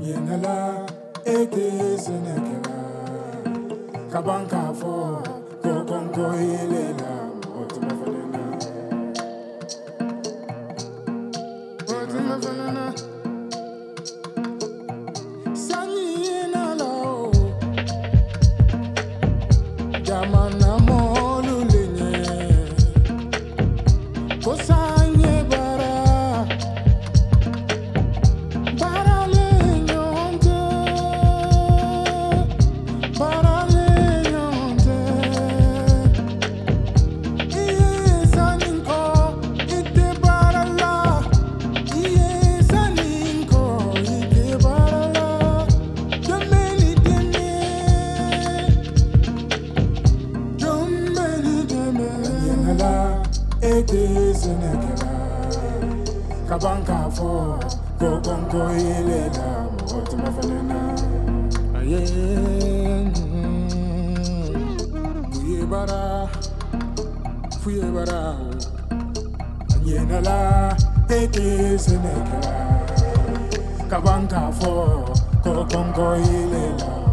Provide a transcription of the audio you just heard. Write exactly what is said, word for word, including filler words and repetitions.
Yenala, eke senekela, kabanka fo, kokonko ilela, otima fanena, otima fanena, sanyi nala, jamana molu lenye, kosanye bara. Kabanka fo, go gongo ilela, otima fanena. Aye, fuye bara, fuye bara. Yenala, eke senekela. Kabanka fo, go gongo ilela.